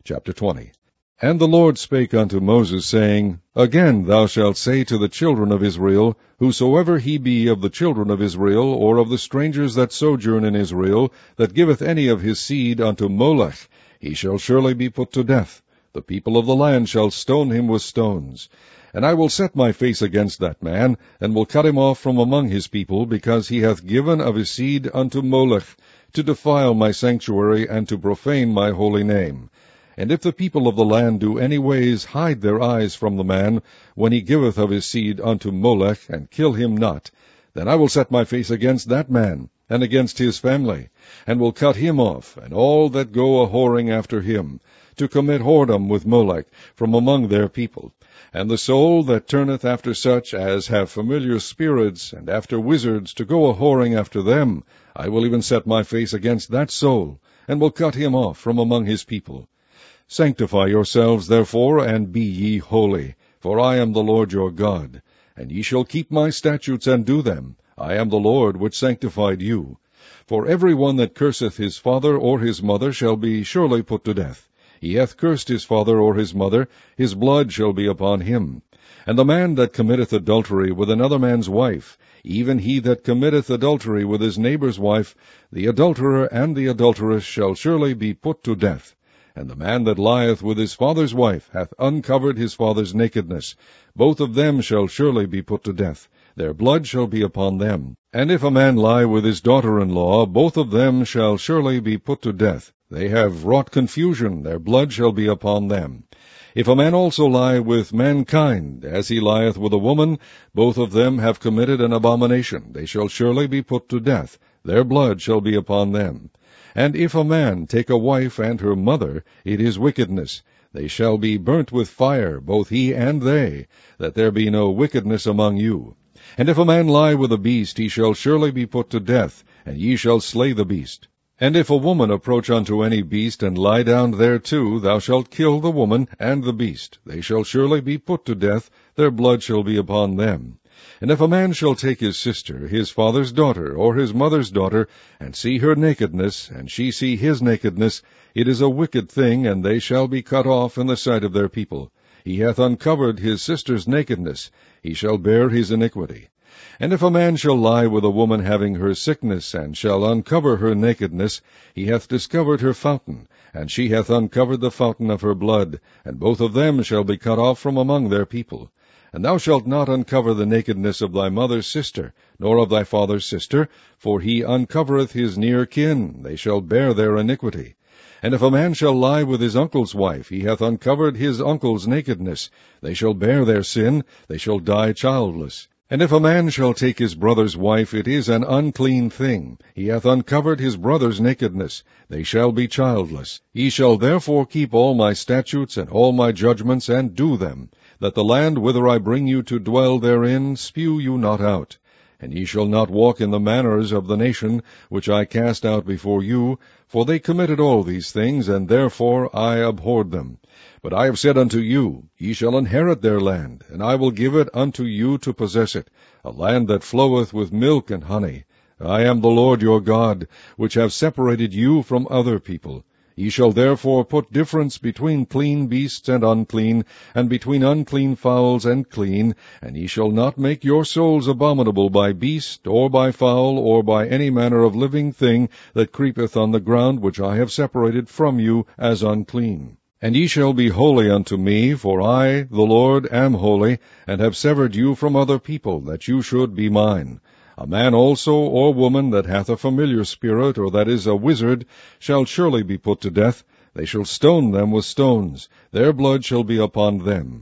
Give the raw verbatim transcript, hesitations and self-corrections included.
Chapter twenty. And the Lord spake unto Moses, saying, Again thou shalt say to the children of Israel, Whosoever he be of the children of Israel, or of the strangers that sojourn in Israel, that giveth any of his seed unto Molech, he shall surely be put to death. The people of the land shall stone him with stones. And I will set my face against that man, and will cut him off from among his people, because he hath given of his seed unto Molech, to defile my sanctuary, and to profane my holy name. And if the people of the land do any ways hide their eyes from the man, when he giveth of his seed unto Molech, and kill him not, then I will set my face against that man, and against his family, and will cut him off, and all that go a-whoring after him, to commit whoredom with Molech from among their people. And the soul that turneth after such as have familiar spirits, and after wizards, to go a-whoring after them, I will even set my face against that soul, and will cut him off from among his people. Sanctify yourselves, therefore, and be ye holy, for I am the Lord your God. And ye shall keep my statutes and do them. I am the Lord which sanctified you. For every one that curseth his father or his mother shall be surely put to death. He hath cursed his father or his mother, his blood shall be upon him. And the man that committeth adultery with another man's wife, even he that committeth adultery with his neighbour's wife, the adulterer and the adulteress shall surely be put to death. And the man that lieth with his father's wife hath uncovered his father's nakedness. Both of them shall surely be put to death. Their blood shall be upon them. And if a man lie with his daughter-in-law, both of them shall surely be put to death. They have wrought confusion, their blood shall be upon them. If a man also lie with mankind, as he lieth with a woman, both of them have committed an abomination. They shall surely be put to death. Their blood shall be upon them. And if a man take a wife and her mother, it is wickedness. They shall be burnt with fire, both he and they, that there be no wickedness among you. And if a man lie with a beast, he shall surely be put to death, and ye shall slay the beast. And if a woman approach unto any beast, and lie down thereto, thou shalt kill the woman and the beast. They shall surely be put to death, their blood shall be upon them. And if a man shall take his sister, his father's daughter, or his mother's daughter, and see her nakedness, and she see his nakedness, it is a wicked thing, and they shall be cut off in the sight of their people. He hath uncovered his sister's nakedness, he shall bear his iniquity. And if a man shall lie with a woman having her sickness, and shall uncover her nakedness, he hath discovered her fountain, and she hath uncovered the fountain of her blood, and both of them shall be cut off from among their people. And thou shalt not uncover the nakedness of thy mother's sister, nor of thy father's sister, for he uncovereth his near kin, they shall bear their iniquity. And if a man shall lie with his uncle's wife, he hath uncovered his uncle's nakedness, they shall bear their sin, they shall die childless. And if a man shall take his brother's wife, it is an unclean thing. He hath uncovered his brother's nakedness. They shall be childless. Ye shall therefore keep all my statutes and all my judgments, and do them, that the land whither I bring you to dwell therein spew you not out. And ye shall not walk in the manners of the nation which I cast out before you, for they committed all these things, and therefore I abhorred them. But I have said unto you, Ye shall inherit their land, and I will give it unto you to possess it, a land that floweth with milk and honey. I am the Lord your God, which have separated you from other people. Ye shall therefore put difference between clean beasts and unclean, and between unclean fowls and clean, and ye shall not make your souls abominable by beast, or by fowl, or by any manner of living thing that creepeth on the ground, which I have separated from you as unclean. And ye shall be holy unto me, for I, the Lord, am holy, and have severed you from other people, that you should be mine. A man also or woman that hath a familiar spirit, or that is a wizard, shall surely be put to death. They shall stone them with stones. Their blood shall be upon them.